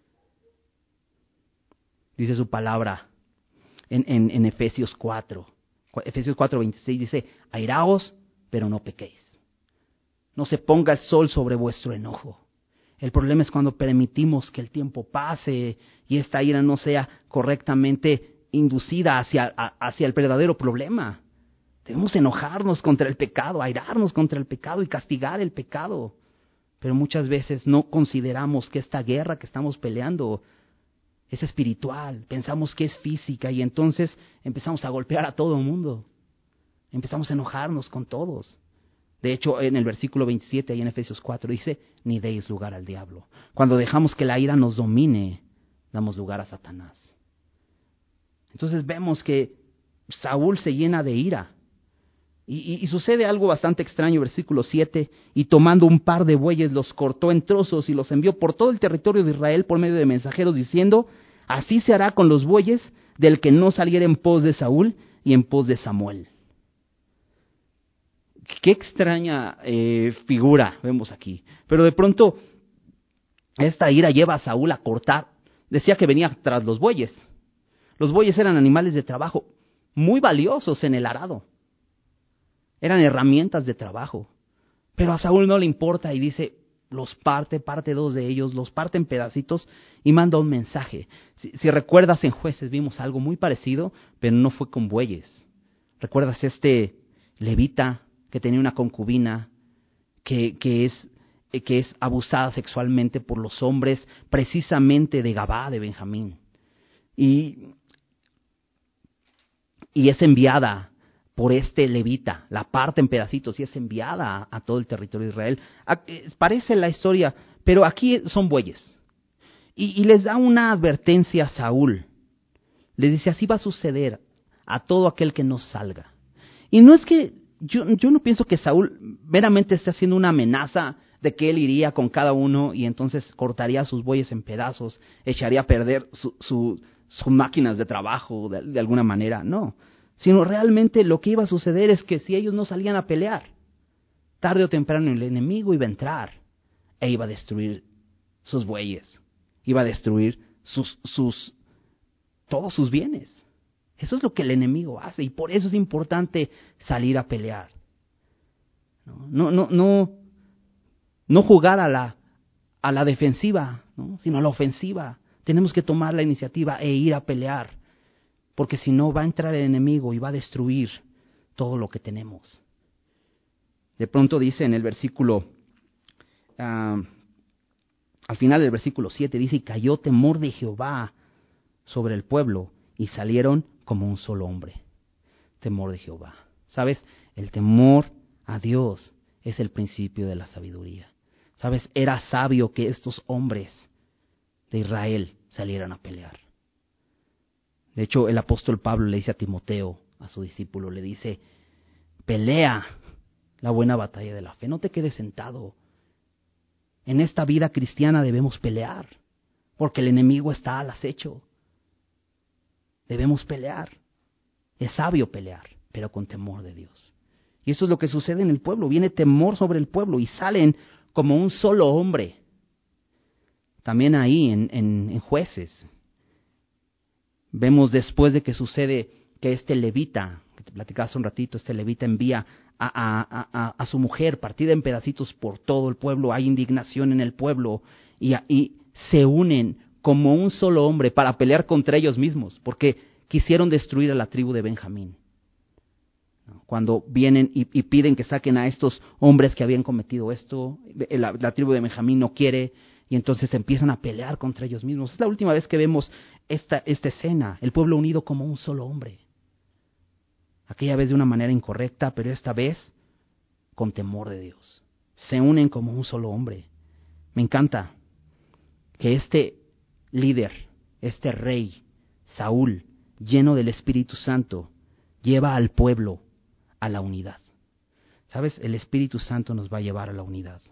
Dice su palabra en Efesios 4. Efesios 4:26 dice, airaos, pero no pequéis. No se ponga el sol sobre vuestro enojo. El problema es cuando permitimos que el tiempo pase y esta ira no sea correctamente inducida hacia el verdadero problema. Debemos enojarnos contra el pecado, airarnos contra el pecado y castigar el pecado. Pero muchas veces no consideramos que esta guerra que estamos peleando es espiritual. Pensamos que es física y entonces empezamos a golpear a todo el mundo. Empezamos a enojarnos con todos. De hecho, en el versículo 27, ahí en Efesios 4, dice, ni deis lugar al diablo. Cuando dejamos que la ira nos domine, damos lugar a Satanás. Entonces vemos que Saúl se llena de ira. Y sucede algo bastante extraño, versículo 7, y tomando un par de bueyes los cortó en trozos y los envió por todo el territorio de Israel por medio de mensajeros, diciendo, así se hará con los bueyes del que no saliera en pos de Saúl y en pos de Samuel. Qué extraña figura vemos aquí. Pero de pronto esta ira lleva a Saúl a cortar. Decía que venía tras los bueyes. Los bueyes eran animales de trabajo muy valiosos en el arado. Eran herramientas de trabajo. Pero a Saúl no le importa y dice, los parte dos de ellos, los parte en pedacitos y manda un mensaje. Si recuerdas, en Jueces vimos algo muy parecido, pero no fue con bueyes. ¿Recuerdas este levita que tenía una concubina que es abusada sexualmente por los hombres precisamente de Gabá, de Benjamín? Y es enviada por este levita, la parte en pedacitos y es enviada a todo el territorio de Israel. Parece la historia, pero aquí son bueyes. Y les da una advertencia a Saúl. Le dice, así va a suceder a todo aquel que no salga. Y no es que, yo no pienso que Saúl meramente esté haciendo una amenaza de que él iría con cada uno y entonces cortaría sus bueyes en pedazos, echaría a perder sus máquinas de trabajo de alguna manera, no. Sino realmente lo que iba a suceder es que si ellos no salían a pelear, tarde o temprano el enemigo iba a entrar e iba a destruir sus bueyes, iba a destruir todos sus bienes. Eso es lo que el enemigo hace y por eso es importante salir a pelear. No jugar a la defensiva, ¿no? Sino a la ofensiva. Tenemos que tomar la iniciativa e ir a pelear. porque si no va a entrar el enemigo y va a destruir todo lo que tenemos. De pronto dice en el versículo, al final del versículo 7, dice, y cayó temor de Jehová sobre el pueblo, y salieron como un solo hombre. Temor de Jehová. ¿Sabes? El temor a Dios es el principio de la sabiduría. ¿Sabes? Era sabio que estos hombres de Israel salieran a pelear. De hecho, el apóstol Pablo le dice a Timoteo, a su discípulo, le dice, pelea la buena batalla de la fe, no te quedes sentado. En esta vida cristiana debemos pelear, porque el enemigo está al acecho. Debemos pelear. Es sabio pelear, pero con temor de Dios. Y eso es lo que sucede en el pueblo. Viene temor sobre el pueblo y salen como un solo hombre. También ahí en Jueces, vemos después de que sucede que este levita, que te platicaba hace un ratito, este levita envía a su mujer partida en pedacitos por todo el pueblo. Hay indignación en el pueblo y se unen como un solo hombre para pelear contra ellos mismos, porque quisieron destruir a la tribu de Benjamín. Cuando vienen y piden que saquen a estos hombres que habían cometido esto, la tribu de Benjamín no quiere, y entonces empiezan a pelear contra ellos mismos. Es la última vez que vemos esta escena, el pueblo unido como un solo hombre. Aquella vez de una manera incorrecta, pero esta vez con temor de Dios. Se unen como un solo hombre. Me encanta que este líder, este rey, Saúl, lleno del Espíritu Santo, lleva al pueblo a la unidad. ¿Sabes? El Espíritu Santo nos va a llevar a la unidad.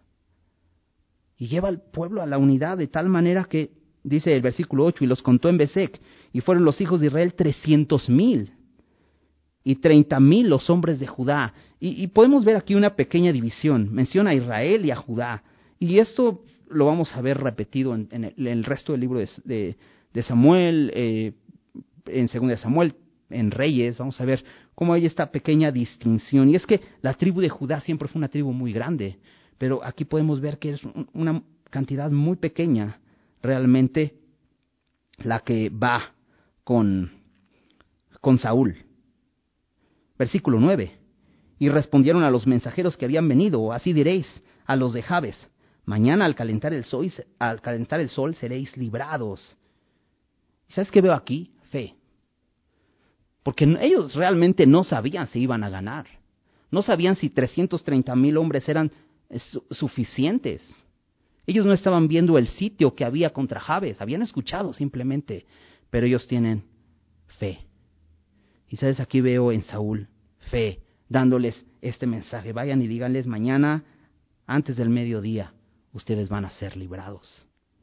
Y lleva al pueblo a la unidad de tal manera que, dice el versículo 8, y los contó en Besec, y fueron los hijos de Israel 300,000, y 30,000 los hombres de Judá. Y podemos ver aquí una pequeña división. Menciona a Israel y a Judá. Y esto lo vamos a ver repetido en el resto del libro de Samuel, en 2 de Samuel, en Reyes. Vamos a ver cómo hay esta pequeña distinción. Y es que la tribu de Judá siempre fue una tribu muy grande, pero aquí podemos ver que es una cantidad muy pequeña realmente la que va con Saúl. Versículo 9. Y respondieron a los mensajeros que habían venido, así diréis a los de Jabes, mañana al calentar el sol seréis librados. ¿Y sabes qué veo aquí? Fe. Porque ellos realmente no sabían si iban a ganar. No sabían si 330,000 hombres eran suficientes. Ellos no estaban viendo el sitio que había contra Jabes, habían escuchado simplemente, pero ellos tienen fe. Y sabes, aquí veo en Saúl fe, dándoles este mensaje. Vayan y díganles mañana, antes del mediodía, ustedes van a ser librados.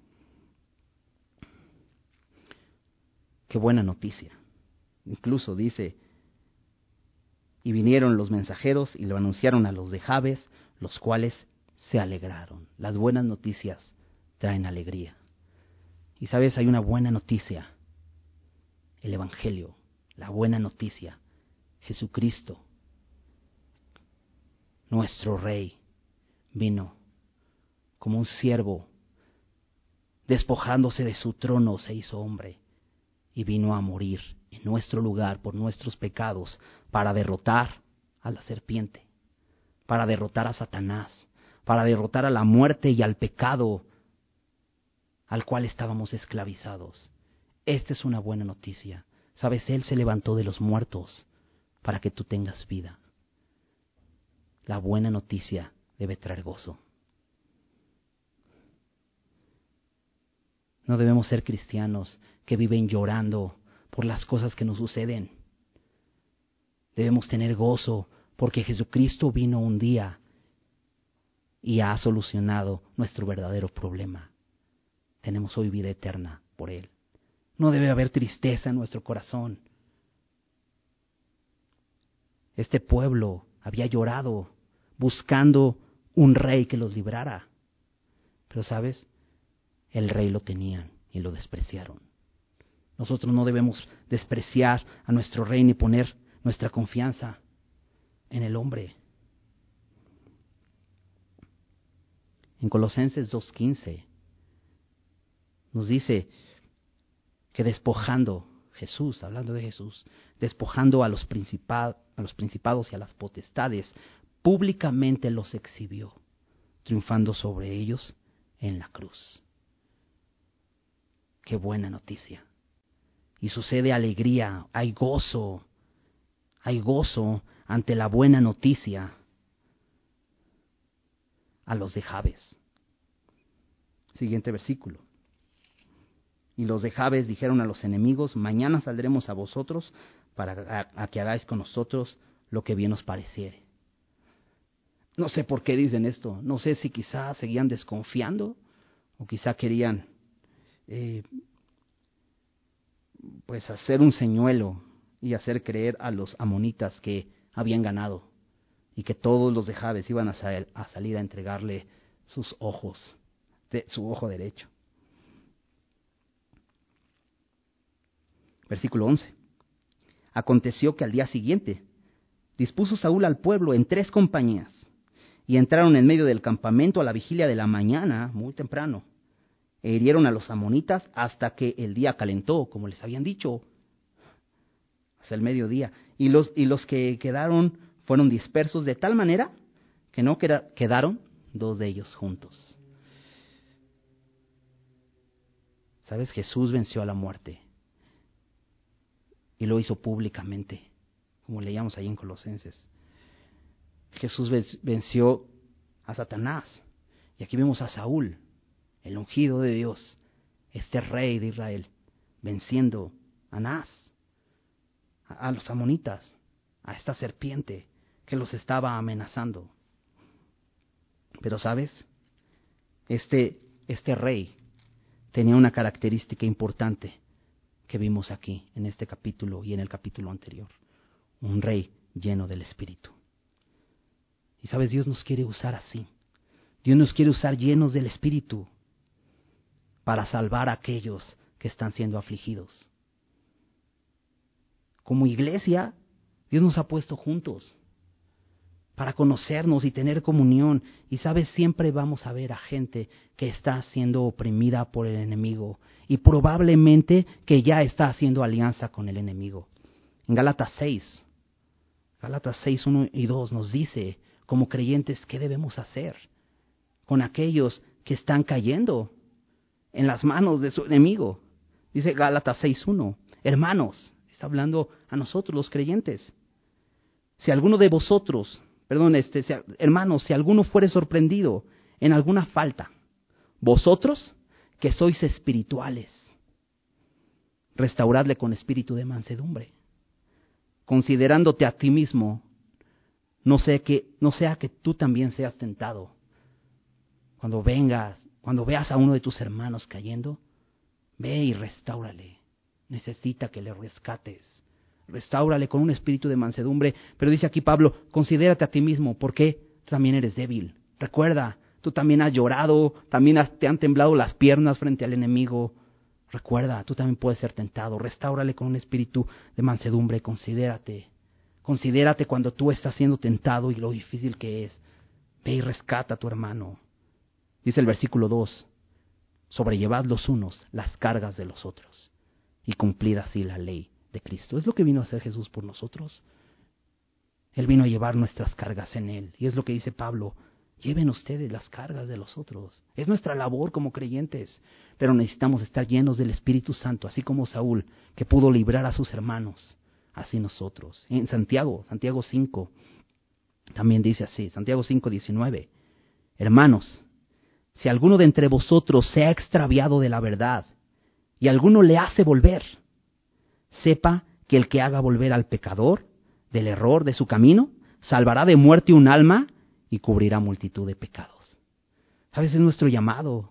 Qué buena noticia. Incluso dice, y vinieron los mensajeros y lo anunciaron a los de Jabes, los cuales se alegraron. Las buenas noticias traen alegría. Y sabes, hay una buena noticia, el Evangelio. La buena noticia, Jesucristo, nuestro Rey, vino como un siervo, despojándose de su trono, se hizo hombre y vino a morir en nuestro lugar por nuestros pecados para derrotar a la serpiente, para derrotar a Satanás, para derrotar a la muerte y al pecado al cual estábamos esclavizados. Esta es una buena noticia. Sabes, Él se levantó de los muertos para que tú tengas vida. La buena noticia debe traer gozo. No debemos ser cristianos que viven llorando por las cosas que nos suceden. Debemos tener gozo porque Jesucristo vino un día y ha solucionado nuestro verdadero problema. Tenemos hoy vida eterna por Él. No debe haber tristeza en nuestro corazón. Este pueblo había llorado buscando un rey que los librara. Pero ¿sabes? El rey lo tenían y lo despreciaron. Nosotros no debemos despreciar a nuestro rey ni poner nuestra confianza en el hombre. En Colosenses 2:15 nos dice que despojando Jesús, hablando de Jesús, despojando a los principados y a las potestades, públicamente los exhibió, triunfando sobre ellos en la cruz. Qué buena noticia. Y sucede alegría, hay gozo ante la buena noticia a los de Jabes. Siguiente versículo. Y los de Jabes dijeron a los enemigos: mañana saldremos a vosotros para a que hagáis con nosotros lo que bien os pareciere. No sé por qué dicen esto. No sé si quizás seguían desconfiando o quizá querían pues hacer un señuelo y hacer creer a los amonitas que habían ganado y que todos los de Jabes iban a salir a entregarle sus ojos, su ojo derecho. Versículo 11. Aconteció que al día siguiente dispuso Saúl al pueblo en 3 compañías y entraron en medio del campamento a la vigilia de la mañana, muy temprano, e hirieron a los amonitas hasta que el día calentó, como les habían dicho, hasta el mediodía. Y los que quedaron fueron dispersos de tal manera que no quedaron 2 de ellos juntos. ¿Sabes? Jesús venció a la muerte y lo hizo públicamente, como leíamos ahí en Colosenses. Jesús venció a Satanás. Y aquí vemos a Saúl, el ungido de Dios, este rey de Israel, venciendo a Anás, a los amonitas, a esta serpiente que los estaba amenazando. Pero ¿sabes? Este rey tenía una característica importante que vimos aquí, en este capítulo y en el capítulo anterior. Un rey lleno del Espíritu. Y sabes, Dios nos quiere usar así. Dios nos quiere usar llenos del Espíritu para salvar a aquellos que están siendo afligidos. Como iglesia, Dios nos ha puesto juntos para conocernos y tener comunión. Y sabes, siempre vamos a ver a gente que está siendo oprimida por el enemigo y probablemente que ya está haciendo alianza con el enemigo. En Gálatas 6, 1 y 2 nos dice, como creyentes, ¿qué debemos hacer con aquellos que están cayendo en las manos de su enemigo? Dice Gálatas 6:1, hermanos, está hablando a nosotros los creyentes. Si alguno de vosotros, hermanos, si alguno fuere sorprendido en alguna falta, vosotros que sois espirituales, restauradle con espíritu de mansedumbre, considerándote a ti mismo, no sea que tú también seas tentado. Cuando veas a uno de tus hermanos cayendo, ve y restáurale. Necesita que le rescates. Restáurale con un espíritu de mansedumbre. Pero dice aquí Pablo, considérate a ti mismo, porque tú también eres débil. Recuerda, tú también has llorado, también te han temblado las piernas frente al enemigo. Recuerda, tú también puedes ser tentado. Restáurale con un espíritu de mansedumbre. Considérate cuando tú estás siendo tentado y lo difícil que es. Ve y rescata a tu hermano. Dice el versículo 2, sobrellevad los unos las cargas de los otros y cumplid así la ley de Cristo. Es lo que vino a hacer Jesús por nosotros. Él vino a llevar nuestras cargas en Él. Y es lo que dice Pablo, lleven ustedes las cargas de los otros. Es nuestra labor como creyentes, pero necesitamos estar llenos del Espíritu Santo, así como Saúl, que pudo librar a sus hermanos, así nosotros. En Santiago 5, también dice así, Santiago 5:19, hermanos, si alguno de entre vosotros se ha extraviado de la verdad y alguno le hace volver, sepa que el que haga volver al pecador del error de su camino, salvará de muerte un alma y cubrirá multitud de pecados. ¿Sabes? Es nuestro llamado.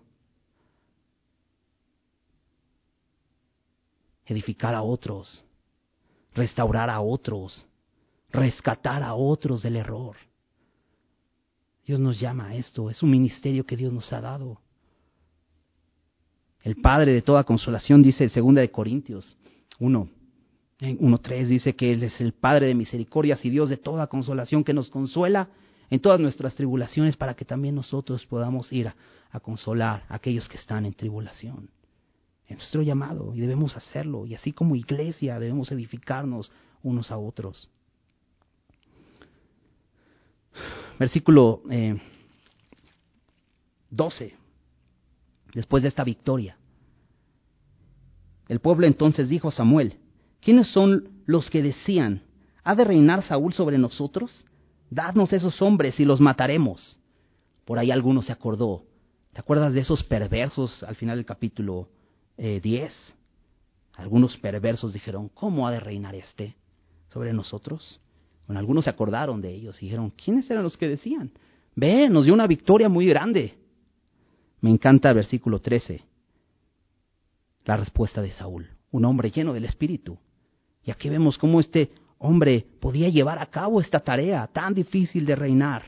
Edificar a otros, restaurar a otros, rescatar a otros del error. Dios nos llama a esto, es un ministerio que Dios nos ha dado. El Padre de toda consolación, dice en 2 de Corintios 1:3, dice que Él es el Padre de misericordias y Dios de toda consolación, que nos consuela en todas nuestras tribulaciones para que también nosotros podamos ir a consolar a aquellos que están en tribulación. Es nuestro llamado y debemos hacerlo. Y así como iglesia debemos edificarnos unos a otros. Versículo 12. Después de esta victoria, el pueblo entonces dijo a Samuel: ¿quiénes son los que decían: ¿ha de reinar Saúl sobre nosotros? Dadnos esos hombres y los mataremos. Por ahí alguno se acordó. ¿Te acuerdas de esos perversos al final del capítulo 10? Algunos perversos dijeron: ¿cómo ha de reinar este sobre nosotros? Bueno, algunos se acordaron de ellos y dijeron: ¿quiénes eran los que decían? Ve, nos dio una victoria muy grande. Me encanta el versículo 13. La respuesta de Saúl, un hombre lleno del Espíritu. Y aquí vemos cómo este hombre podía llevar a cabo esta tarea tan difícil de reinar,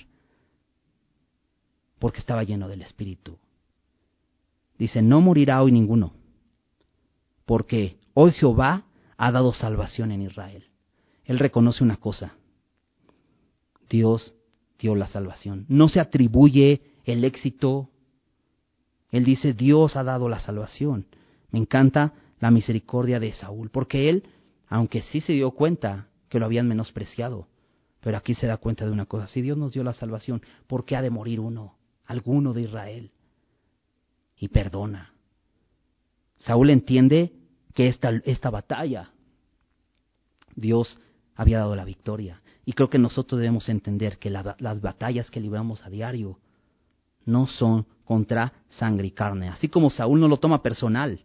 porque estaba lleno del Espíritu. Dice: no morirá hoy ninguno, porque hoy Jehová ha dado salvación en Israel. Él reconoce una cosa: Dios dio la salvación. No se atribuye el éxito. Él dice: Dios ha dado la salvación. Me encanta la misericordia de Saúl, porque él, aunque sí se dio cuenta que lo habían menospreciado, pero aquí se da cuenta de una cosa: si Dios nos dio la salvación, ¿por qué ha de morir alguno de Israel? Y perdona. Saúl entiende que esta batalla, Dios había dado la victoria. Y creo que nosotros debemos entender que las batallas que libramos a diario no son contra sangre y carne. Así como Saúl no lo toma personal,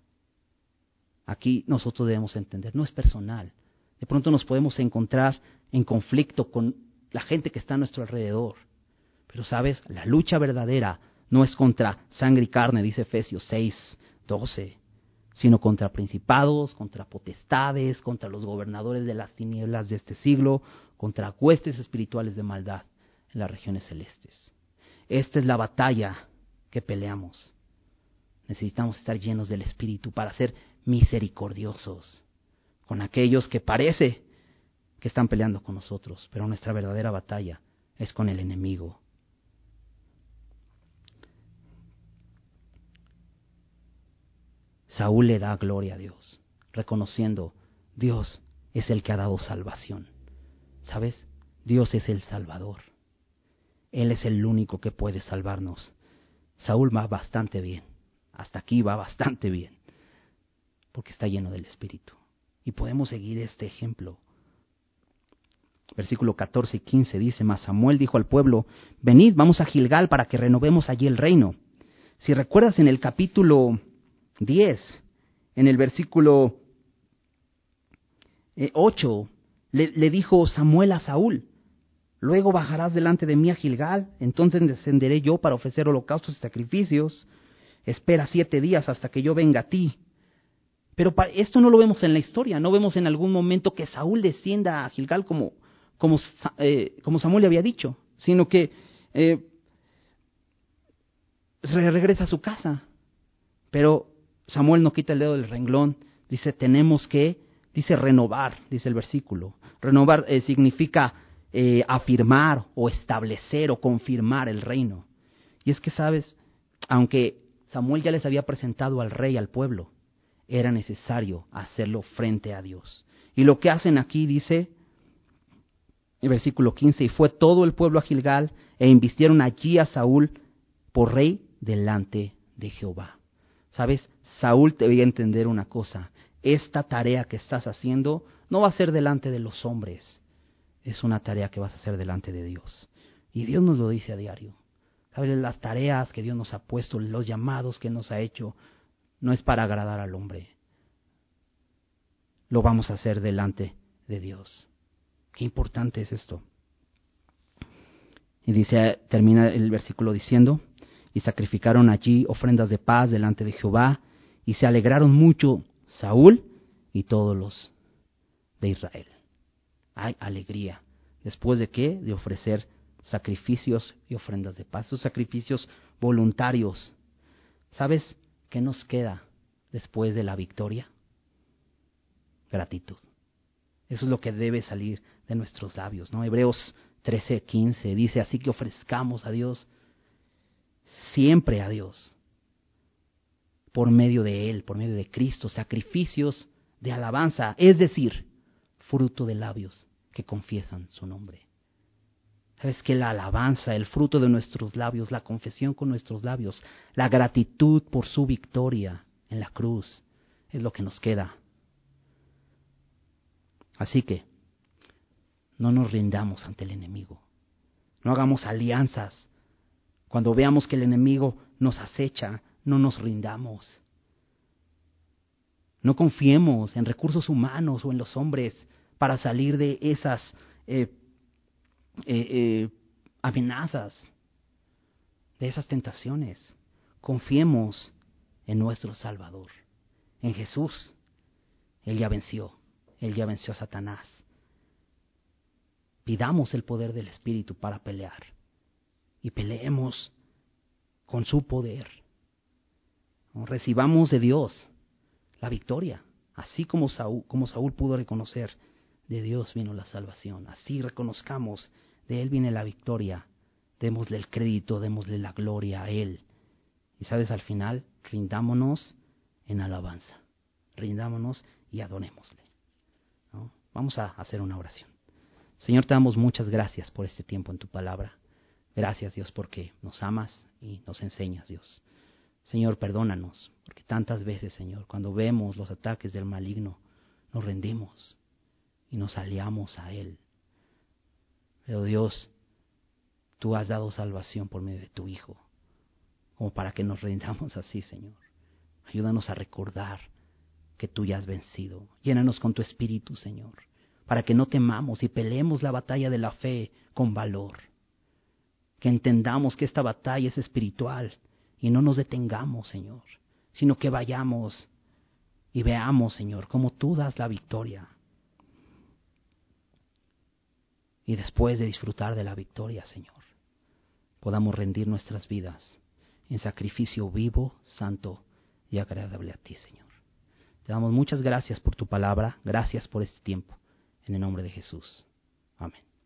aquí nosotros debemos entender, no es personal. De pronto nos podemos encontrar en conflicto con la gente que está a nuestro alrededor. Pero sabes, la lucha verdadera no es contra sangre y carne, dice Efesios 6:12, sino contra principados, contra potestades, contra los gobernadores de las tinieblas de este siglo, contra huestes espirituales de maldad en las regiones celestes. Esta es la batalla que peleamos. Necesitamos estar llenos del Espíritu para ser misericordiosos con aquellos que parece que están peleando con nosotros, pero nuestra verdadera batalla es con el enemigo. Saúl le da gloria a Dios, reconociendo: Dios es el que ha dado salvación. ¿Sabes? Dios es el Salvador. Él es el único que puede salvarnos. Saúl va bastante bien. Hasta aquí va bastante bien, porque está lleno del Espíritu. Y podemos seguir este ejemplo. Versículo 14 y 15 dice: mas Samuel dijo al pueblo: venid, vamos a Gilgal para que renovemos allí el reino. Si recuerdas en el capítulo 10, en el versículo 8, le dijo Samuel a Saúl: luego bajarás delante de mí a Gilgal, entonces descenderé yo para ofrecer holocaustos y sacrificios. Espera 7 días hasta que yo venga a ti. Pero esto no lo vemos en la historia, no vemos en algún momento que Saúl descienda a Gilgal como Samuel le había dicho, sino que regresa a su casa. Pero Samuel no quita el dedo del renglón, dice: tenemos que, renovar, dice el versículo. Renovar significa afirmar o establecer o confirmar el reino. Y es que, sabes, aunque Samuel ya les había presentado al rey al pueblo, era necesario hacerlo frente a Dios. Y lo que hacen aquí, dice el versículo 15: y fue todo el pueblo a Gilgal e invistieron allí a Saúl por rey delante de Jehová. ¿Sabes? Saúl debía entender una cosa: esta tarea que estás haciendo no va a ser delante de los hombres, es una tarea que vas a hacer delante de Dios. Y Dios nos lo dice a diario. ¿Sabes? Las tareas que Dios nos ha puesto, los llamados que nos ha hecho, no es para agradar al hombre. Lo vamos a hacer delante de Dios. Qué importante es esto. Y dice, termina el versículo diciendo: y sacrificaron allí ofrendas de paz delante de Jehová, y se alegraron mucho Saúl y todos los de Israel. Hay alegría. ¿Después de qué? De ofrecer sacrificios y ofrendas de paz. Esos sacrificios voluntarios. ¿Sabes qué nos queda después de la victoria? Gratitud. Eso es lo que debe salir de nuestros labios, ¿no? Hebreos 13:15 dice: así que ofrezcamos a Dios, siempre a Dios, por medio de Él, por medio de Cristo, sacrificios de alabanza, es decir, fruto de labios que confiesan su nombre. ¿Sabes que la alabanza, el fruto de nuestros labios, la confesión con nuestros labios, la gratitud por su victoria en la cruz, es lo que nos queda? Así que no nos rindamos ante el enemigo. No hagamos alianzas. Cuando veamos que el enemigo nos acecha, no nos rindamos. No confiemos en recursos humanos o en los hombres para salir de esas amenazas, de esas tentaciones. Confiemos en nuestro Salvador, en Jesús. Él ya venció a Satanás. Pidamos el poder del Espíritu para pelear y peleemos con su poder. Recibamos de Dios la victoria, así como Saúl pudo reconocer, de Dios vino la salvación. Así reconozcamos, de Él viene la victoria. Démosle el crédito, démosle la gloria a Él. Y sabes, al final, rindámonos en alabanza. Rindámonos y adorémosle, ¿no? Vamos a hacer una oración. Señor, te damos muchas gracias por este tiempo en tu palabra. Gracias, Dios, porque nos amas y nos enseñas, Dios. Señor, perdónanos, porque tantas veces, Señor, cuando vemos los ataques del maligno, nos rendimos y nos aliamos a Él. Pero Dios, tú has dado salvación por medio de tu Hijo, como para que nos rindamos así, Señor. Ayúdanos a recordar que tú ya has vencido. Llénanos con tu Espíritu, Señor, para que no temamos y peleemos la batalla de la fe con valor. Que entendamos que esta batalla es espiritual y no nos detengamos, Señor, sino que vayamos y veamos, Señor, cómo tú das la victoria. Y después de disfrutar de la victoria, Señor, podamos rendir nuestras vidas en sacrificio vivo, santo y agradable a ti, Señor. Te damos muchas gracias por tu palabra, gracias por este tiempo, en el nombre de Jesús. Amén.